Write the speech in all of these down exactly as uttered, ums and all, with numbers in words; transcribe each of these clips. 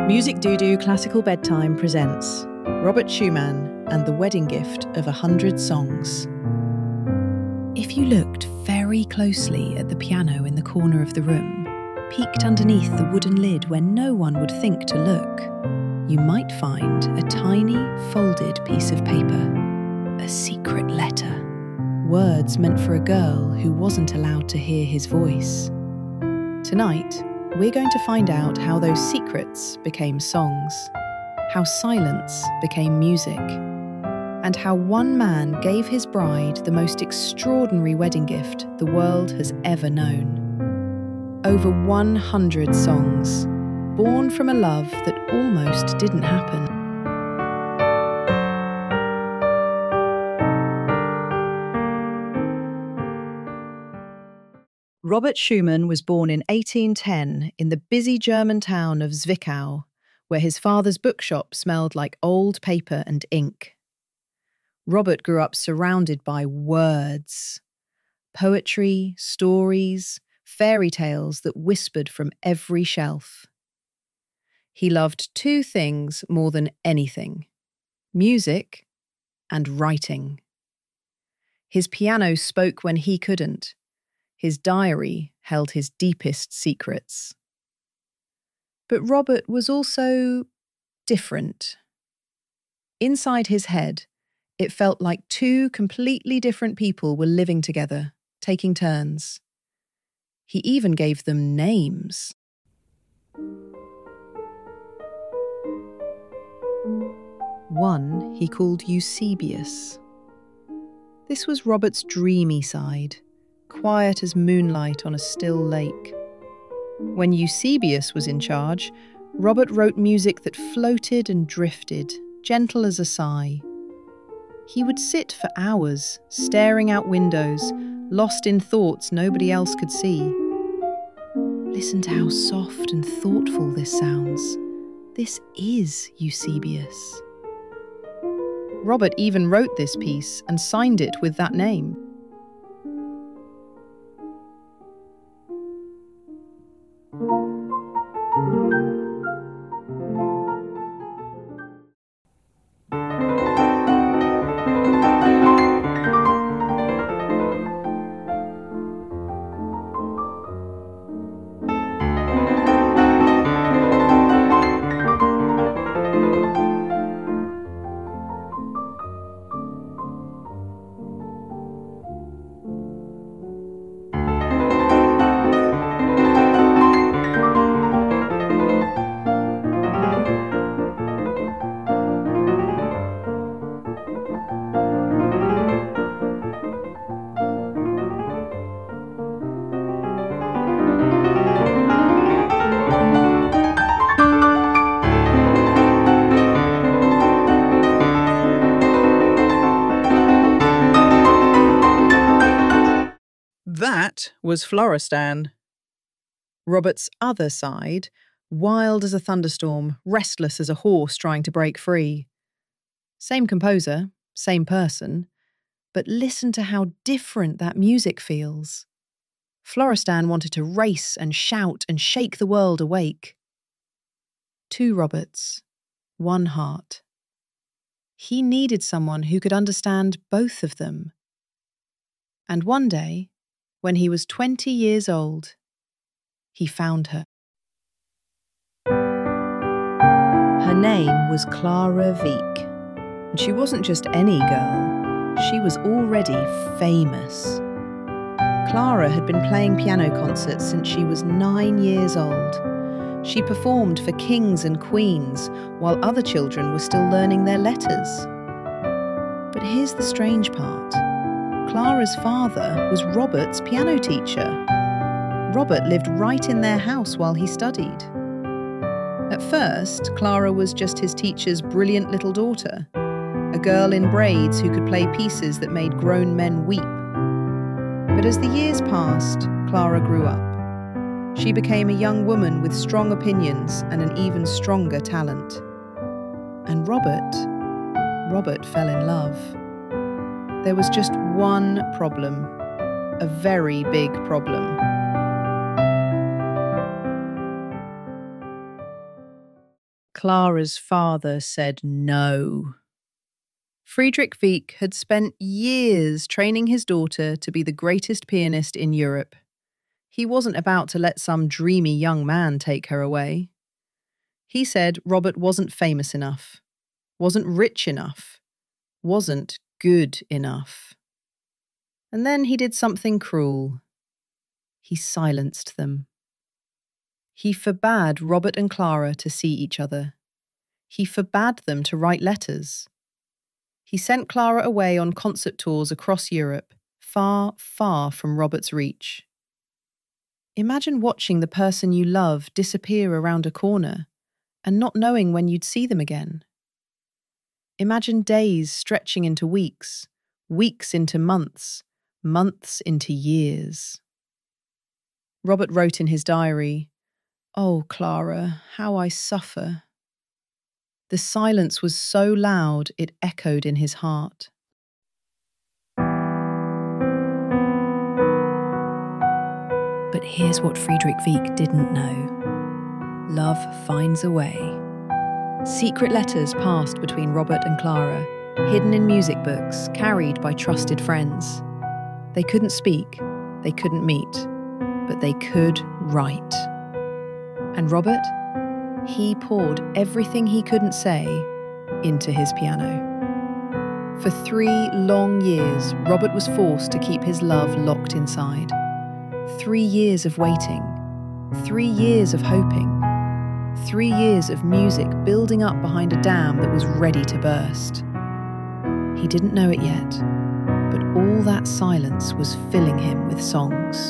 Music Doo-Doo Classical Bedtime presents Robert Schumann and the Wedding Gift of a Hundred Songs. If you looked very closely at the piano in the corner of the room, peeked underneath the wooden lid where no one would think to look, you might find a tiny, folded piece of paper, a secret letter, words meant for a girl who wasn't allowed to hear his voice. Tonight, we're going to find out how those secrets became songs, how silence became music, and how one man gave his bride the most extraordinary wedding gift the world has ever known. Over one hundred songs, born from a love that almost didn't happen. Robert Schumann was born in eighteen ten in the busy German town of Zwickau, where his father's bookshop smelled like old paper and ink. Robert grew up surrounded by words, poetry, stories, fairy tales that whispered from every shelf. He loved two things more than anything: music and writing. His piano spoke when he couldn't. His diary held his deepest secrets. But Robert was also different. Inside his head, it felt like two completely different people were living together, taking turns. He even gave them names. One he called Eusebius. This was Robert's dreamy side, quiet as moonlight on a still lake. When Eusebius was in charge, Robert wrote music that floated and drifted, gentle as a sigh. He would sit for hours, staring out windows, lost in thoughts nobody else could see. Listen to how soft and thoughtful this sounds. This is Eusebius. Robert even wrote this piece and signed it with that name. That was Florestan. Robert's other side, wild as a thunderstorm, restless as a horse trying to break free. Same composer, same person, but listen to how different that music feels. Florestan wanted to race and shout and shake the world awake. Two Roberts, one heart. He needed someone who could understand both of them. And one day, when he was twenty years old, he found her. Her name was Clara Wieck, and she wasn't just any girl, she was already famous. Clara had been playing piano concerts since she was nine years old. She performed for kings and queens, while other children were still learning their letters. But here's the strange part. Clara's father was Robert's piano teacher. Robert lived right in their house while he studied. At first, Clara was just his teacher's brilliant little daughter, a girl in braids who could play pieces that made grown men weep. But as the years passed, Clara grew up. She became a young woman with strong opinions and an even stronger talent. And Robert, Robert fell in love. There was just one problem, a very big problem. Clara's father said no. Friedrich Wieck had spent years training his daughter to be the greatest pianist in Europe. He wasn't about to let some dreamy young man take her away. He said Robert wasn't famous enough, wasn't rich enough, wasn't good enough. And then he did something cruel. He silenced them. He forbade Robert and Clara to see each other. He forbade them to write letters. He sent Clara away on concert tours across Europe, far, far from Robert's reach. Imagine watching the person you love disappear around a corner and not knowing when you'd see them again. Imagine days stretching into weeks, weeks into months, months into years. Robert wrote in his diary, "Oh, Clara, how I suffer." The silence was so loud it echoed in his heart. But here's what Friedrich Wieck didn't know. Love finds a way. Secret letters passed between Robert and Clara, hidden in music books, carried by trusted friends. They couldn't speak, they couldn't meet, but they could write. And Robert? He poured everything he couldn't say into his piano. For three long years, Robert was forced to keep his love locked inside. Three years of waiting, three years of hoping, three years of music building up behind a dam that was ready to burst. He didn't know it yet, but all that silence was filling him with songs.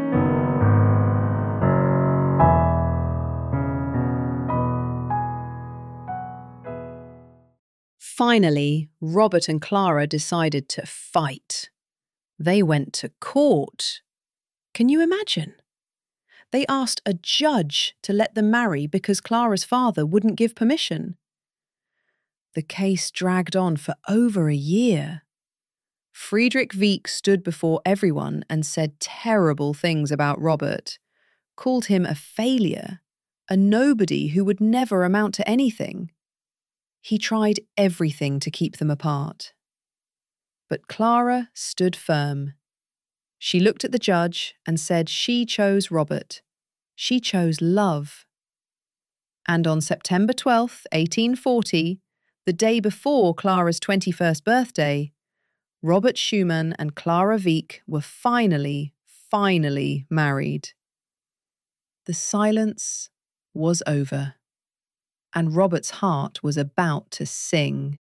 Finally, Robert and Clara decided to fight. They went to court. Can you imagine? They asked a judge to let them marry because Clara's father wouldn't give permission. The case dragged on for over a year. Friedrich Wieck stood before everyone and said terrible things about Robert, called him a failure, a nobody who would never amount to anything. He tried everything to keep them apart. But Clara stood firm. She looked at the judge and said she chose Robert. She chose love. And on September twelfth, eighteen forty, the day before Clara's twenty-first birthday, Robert Schumann and Clara Wieck were finally, finally married. The silence was over, and Robert's heart was about to sing.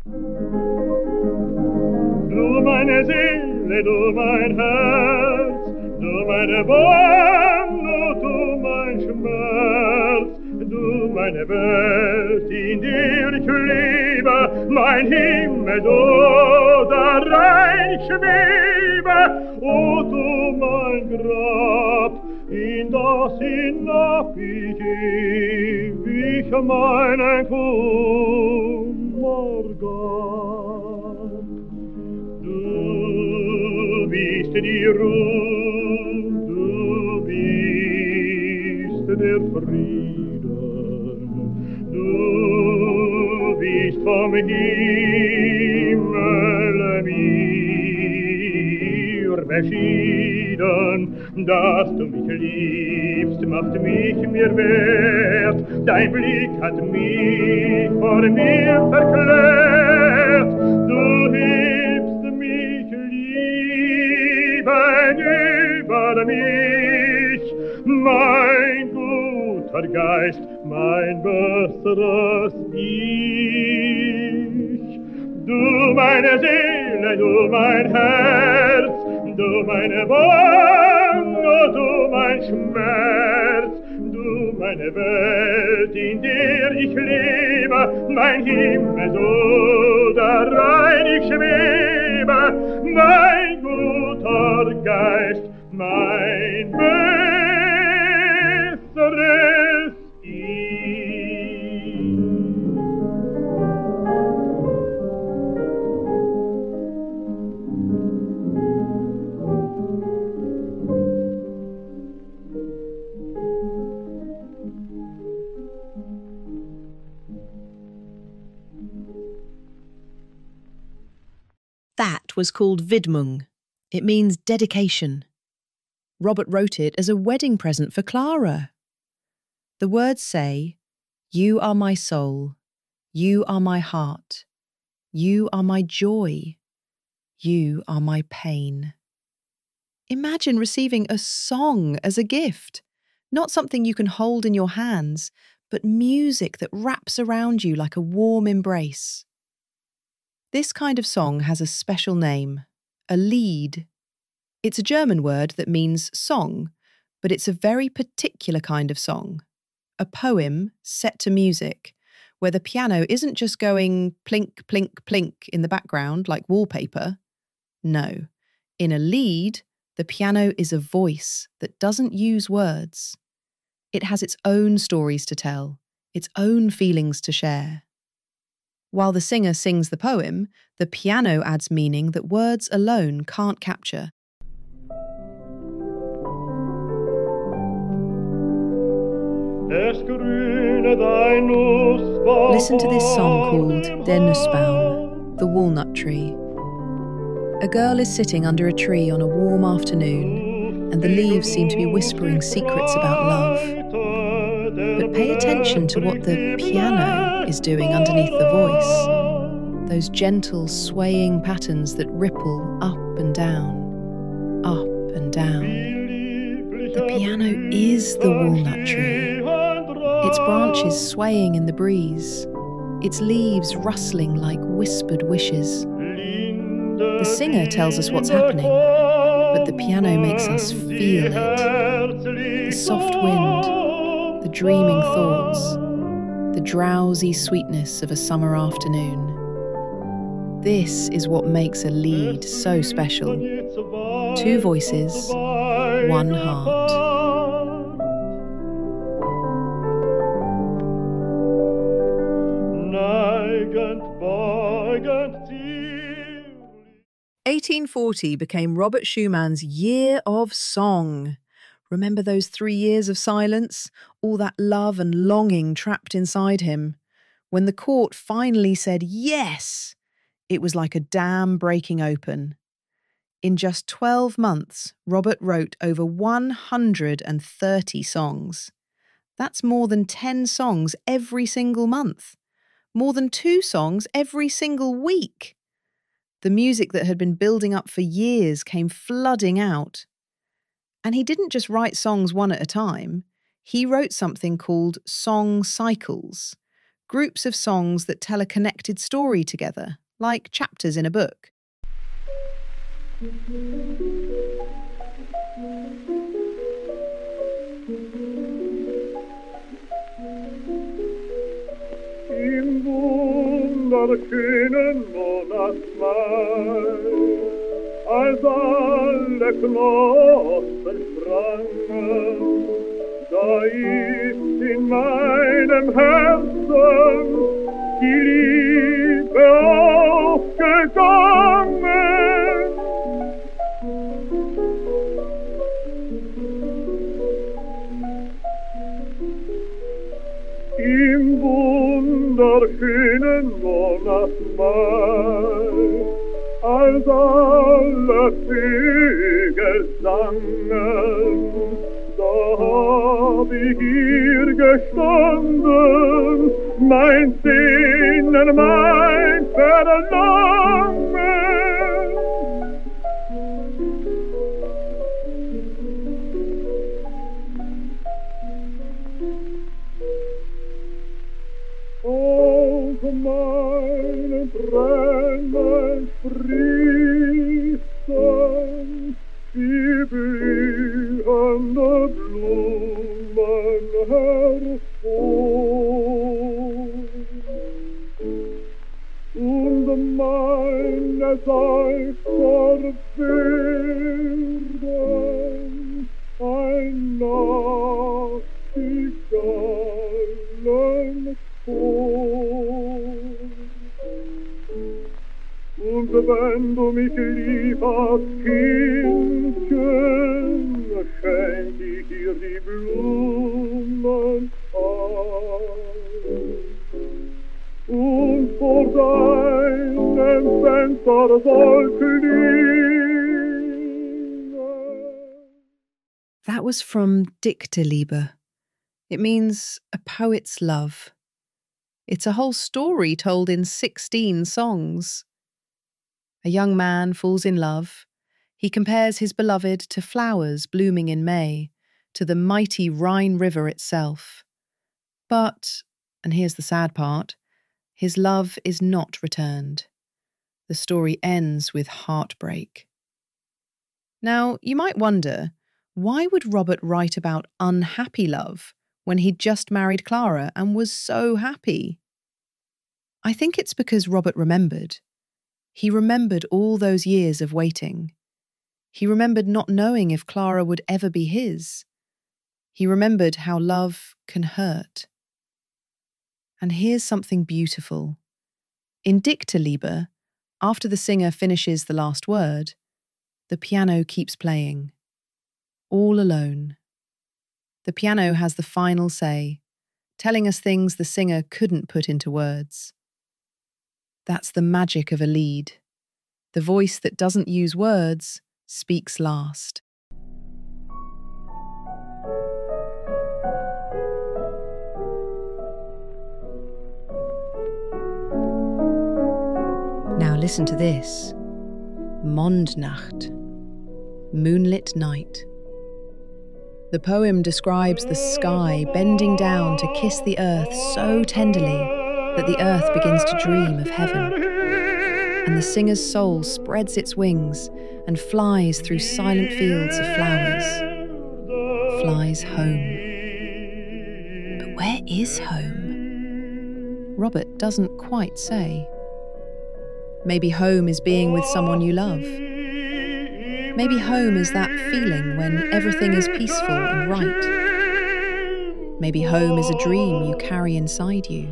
Du meine Seele, du mein Herz, du meine Wonne, du mein Schmerz, du meine Welt, in der ich lebe, mein Himmel, du darein ich schwebe, o du mein Grab, in das hinab ich ewig meinen Kummer gab. Du bist die Ruhe, du bist der Frieden, du bist vom Himmel mir beschieden. Dass du mich liebst, macht mich mir wert, dein Blick hat mich vor mir verklärt. Du hebst mich lieben über mich, mein guter Geist, mein besseres Ich. Du meine Seele, du mein Herz, du meine Wonne, du mein Schmerz, du meine Welt, in der ich lebe, mein Himmel, du darein ich schwebe, mein guter Geist, mein besseres Ich. sonnet was called Widmung. It means dedication. Robert wrote it as a wedding present for Clara. The words say, "You are my soul, you are my heart, you are my joy, you are my pain." Imagine receiving a song as a gift, not something you can hold in your hands, but music that wraps around you like a warm embrace. This kind of song has a special name, a Lied. It's a German word that means song, but it's a very particular kind of song. A poem set to music, where the piano isn't just going plink, plink, plink in the background like wallpaper. No, in a Lied, the piano is a voice that doesn't use words. It has its own stories to tell, its own feelings to share. While the singer sings the poem, the piano adds meaning that words alone can't capture. Listen to this song called Der Nussbaum, the walnut tree. A girl is sitting under a tree on a warm afternoon, and the leaves seem to be whispering secrets about love. But pay attention to what the piano is doing underneath the voice. Those gentle swaying patterns that ripple up and down, up and down. The piano is the walnut tree. Its branches swaying in the breeze, its leaves rustling like whispered wishes. The singer tells us what's happening, but the piano makes us feel it. The soft wind, the dreaming thoughts, the drowsy sweetness of a summer afternoon. This is what makes a Lied so special. Two voices, one heart. eighteen forty became Robert Schumann's Year of Song. Remember those three years of silence? All that love and longing trapped inside him. When the court finally said yes, it was like a dam breaking open. In just twelve months, Robert wrote over one hundred thirty songs. That's more than ten songs every single month. More than two songs every single week. The music that had been building up for years came flooding out. And he didn't just write songs one at a time. He wrote something called song cycles, groups of songs that tell a connected story together, like chapters in a book. Im wunderschönen Monat Mai, als alle Knospen sprangen, da ist in meinem Herzen die Liebe aufgegangen. Im wunderschönen Monat Mai, als alle Vögel sangen, da hab ich hier gestanden, mein Sehnen, mein Verlangen. Auf meinen Tränen sprießen die blühende Blumen hervor. Und meine Seufzer werden ein Nachtigallen Und wenn du mich lieb hast, Kindchen, schenk ich dir die Blumen ein. Und vor deinem senza sol klinge. That was from Dichterliebe. It means a poet's love. It's a whole story told in sixteen songs. A young man falls in love. He compares his beloved to flowers blooming in May, to the mighty Rhine River itself. But, and here's the sad part, his love is not returned. The story ends with heartbreak. Now, you might wonder, why would Robert write about unhappy love when he'd just married Clara and was so happy? I think it's because Robert remembered. He remembered all those years of waiting. He remembered not knowing if Clara would ever be his. He remembered how love can hurt. And here's something beautiful. In Dichterliebe, after the singer finishes the last word, the piano keeps playing. All alone. The piano has the final say, telling us things the singer couldn't put into words. That's the magic of a lead. The voice that doesn't use words speaks last. Now listen to this. Mondnacht. Moonlit night. The poem describes the sky bending down to kiss the earth so tenderly that the earth begins to dream of heaven. And the singer's soul spreads its wings and flies through silent fields of flowers. Flies home. But where is home? Robert doesn't quite say. Maybe home is being with someone you love. Maybe home is that feeling when everything is peaceful and right. Maybe home is a dream you carry inside you.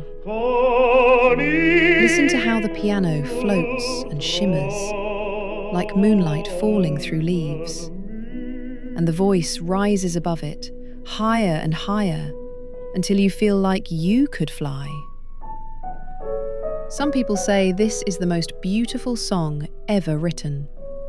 Listen to how the piano floats and shimmers, like moonlight falling through leaves. And the voice rises above it, higher and higher, until you feel like you could fly. Some people say this is the most beautiful song ever written.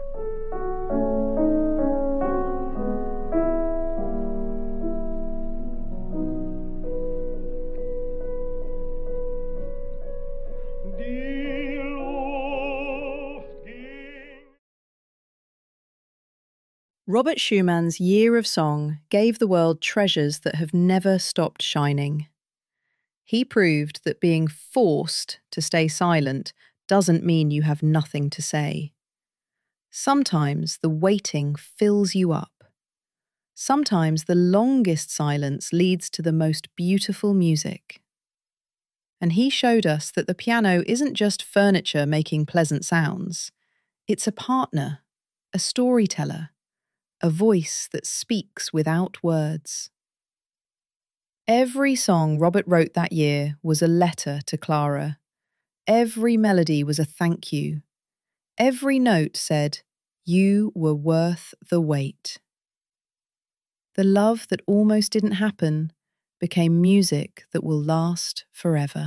Robert Schumann's Year of Song gave the world treasures that have never stopped shining. He proved that being forced to stay silent doesn't mean you have nothing to say. Sometimes the waiting fills you up. Sometimes the longest silence leads to the most beautiful music. And he showed us that the piano isn't just furniture making pleasant sounds. It's a partner, a storyteller, a voice that speaks without words. Every song Robert wrote that year was a letter to Clara. Every melody was a thank you. Every note said, "You were worth the wait." The love that almost didn't happen became music that will last forever.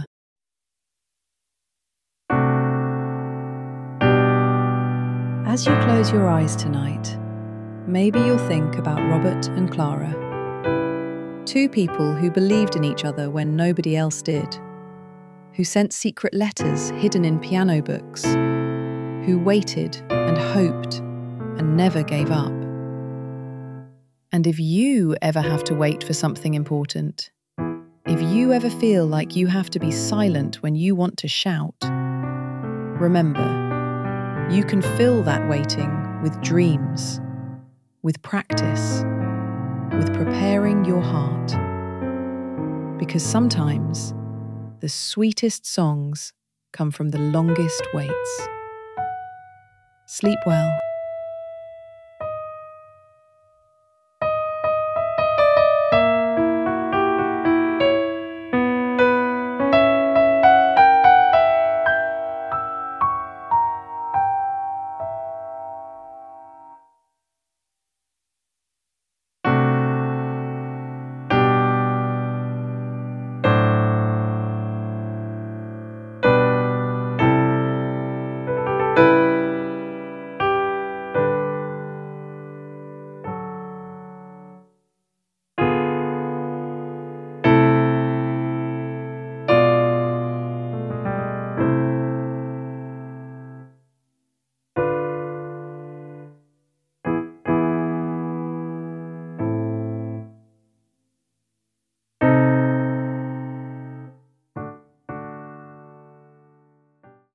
As you close your eyes tonight, maybe you'll think about Robert and Clara. Two people who believed in each other when nobody else did, who sent secret letters hidden in piano books, who waited and hoped and never gave up. And if you ever have to wait for something important, if you ever feel like you have to be silent when you want to shout, remember, you can fill that waiting with dreams, with practice, with preparing your heart. Because sometimes the sweetest songs come from the longest waits. Sleep well.